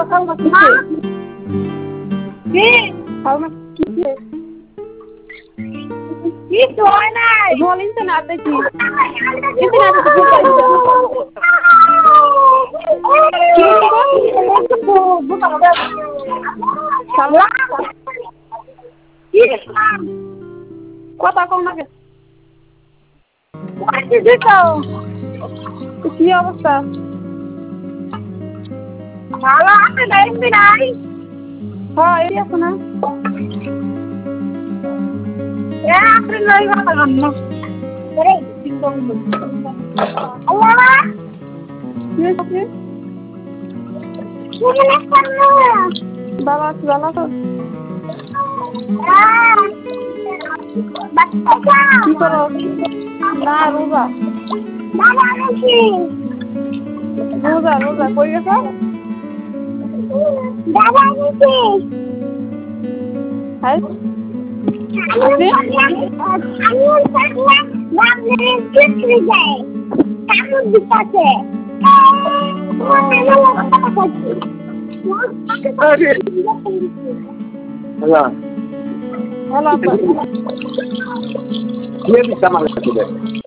কিছু হয় নাই বলিস না দেখি কথা কম না কি অবস্থা ভালো আছে দেখবি নাই হ্যাঁ এই আছে না আপনি লই কথা কম বাবা ভালো তো কি করো না রোজা রোজা রোজা কই গেছ Hello.